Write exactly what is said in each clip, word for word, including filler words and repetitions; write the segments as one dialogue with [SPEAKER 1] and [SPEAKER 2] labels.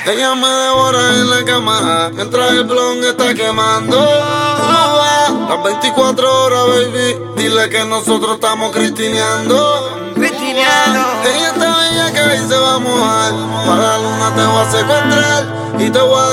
[SPEAKER 1] Ella me devora en la cama mientras el blon está quemando. ¿Cómo va? Las veinticuatro horas, baby. Dile que nosotros estamos cristineando.
[SPEAKER 2] Cristineando.
[SPEAKER 1] Ella está bella que ahí se va a mojar. Para la luna te voy a secuestrar y te voy a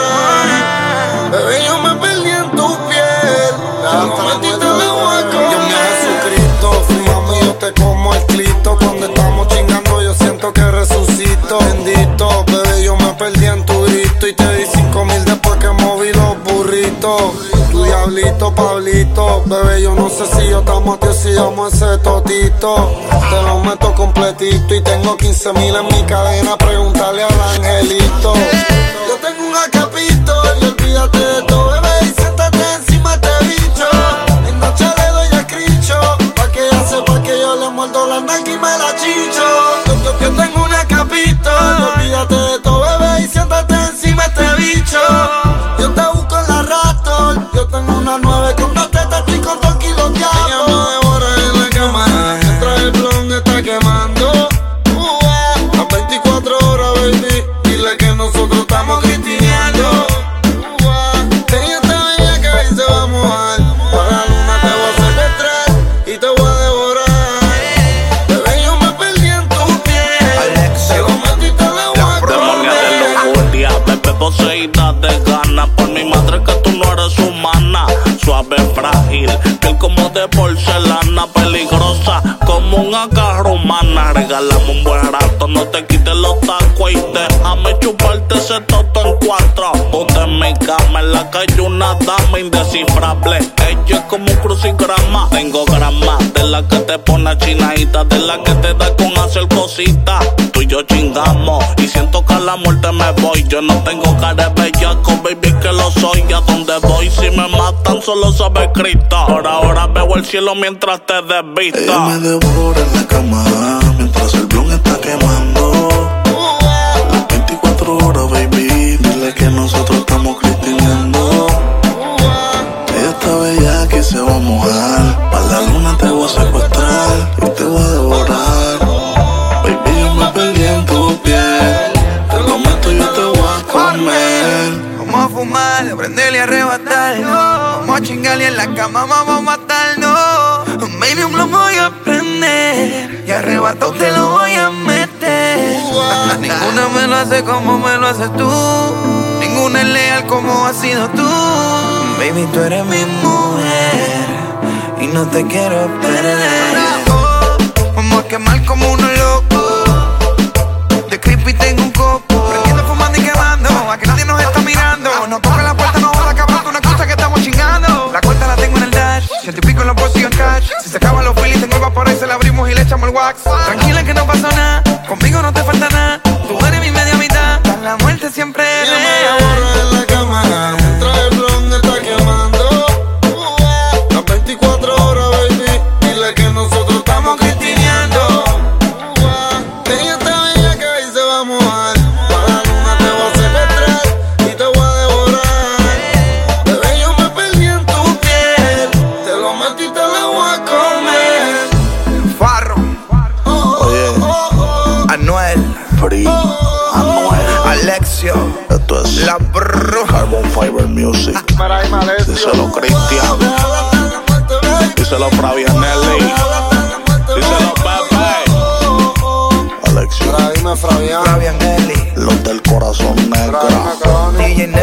[SPEAKER 1] devorar. Bebé, yo me perdí en tu piel. La metiste en la hueco. Dios mío, Jesucristo, fríame, yo te como el Cristo. Cuando estamos chingando yo siento que resucito. Bendito, bebé, yo me perdí en tu grito. Y te di cinco mil después que moví los burritos. Tu diablito, Pablito, bebé, yo no sé si yo estamos tío, si llamo ese totito. Te lo meto completito y tengo quince mil en mi cadena. Pregúntale al angelito. Yo tengo un acapito y olvídate de todo, bebé, y siéntate encima de este bicho. En noche le doy a escricho, pa' que ella sepa que yo le muerdo la nalga y me la chicho. Yo, yo, yo tengo un acapito y olvídate de todo, bebé, y siéntate encima de este bicho. Yo te busco en la Raptor, yo tengo una nueve con dos tetas y con dos kilos de agua. Ella me devora en la cama mientras el blon está quemando. Uh, las veinticuatro horas, baby, dile que nosotros estamos cristineando. Uh, ella está bella que ahí se va a mojar. Para la luna te voy a secuestrar y te voy a devorar. Bebé, yo me perdí en tu piel. Se lo metiste en la hueco.
[SPEAKER 3] Demonia de lujuria, bebé poseída de ganas. Por mi madre que tú no eres humana. Suave, frágil, piel como de porcelana. Peligrosa como una carro humana. Regálame un buen rato, no te quites los tacos y déjame chuparte ese toto en cuatro. Ponte en mi cama, en la calle una dama indescifrable. Ella es como un crucigrama. Tengo grama de la que te pone chinadita, de la que te da con hacer cositas. Tú y yo chingamos y siento que a la muerte me voy. Yo no tengo cara de bellaco, baby, que lo soy. A donde voy, si me matan, solo sabe Cristo. Por ahora veo el cielo mientras te desvisto.
[SPEAKER 4] Ella me devora en la cama mientras el blon está quemando. Las veinticuatro horas, baby, dile que nosotros estamos cristineando. Ella está bella que se va a mojar. Para la luna te voy a secuestrar y te voy a devorar. Baby, yo me perdí en tu piel. Te lo meto y yo te voy a comer.
[SPEAKER 2] Vamos a fumar, a prenderle y arrebatarnos. Vamos a chingarle en la cama, vamos a matarnos. Baby, un blow voy a prender y arrebatado te lo voy a meter. Ninguna me lo hace como me lo haces tú. Ninguna es leal como has sido tú. Baby, tú eres mi mujer y no te quiero perder. Oh, vamos a quemar como unos locos. De creepy tengo un copo. Prendiendo, fumando y quemando. A que nadie nos está mirando. No toca la puerta, no joda, cabrón, una cosa que estamos chingando. La cuenta la tengo en el dash, ciento y pico en los bolsillos en cash. Si se acaban los feelings, tengo el vapor y se la abrimos y le echamos el wax. Tranquila que no pasó nada, conmigo no te falta nada. Tú eres mi media mitad, la muerte siempre es
[SPEAKER 1] Ella me
[SPEAKER 2] real.
[SPEAKER 1] devora en la cama mientras el blon está quemando. Uh, las veinticuatro horas, baby, dile que nosotros estamos cristineando. Uh, ella está bella que ahí se va a mojar. Para la luna te voy a secuestrar y te voy a devorar. Bebé, yo me perdí en tu piel. Te lo metí y te lo voy a comer.
[SPEAKER 2] Farro,
[SPEAKER 4] Oye,
[SPEAKER 2] Anuel,
[SPEAKER 4] Free, Anuel,
[SPEAKER 2] Alexio,
[SPEAKER 4] esto es
[SPEAKER 2] La Brr.
[SPEAKER 4] Carbon Fiber Music. Díselo Cristian, díselo Fabianelli, díselo Pepe, Alexio,
[SPEAKER 1] Por ahí me Fabián.
[SPEAKER 2] Fabian Eli,
[SPEAKER 4] los del corazón negro.
[SPEAKER 2] D J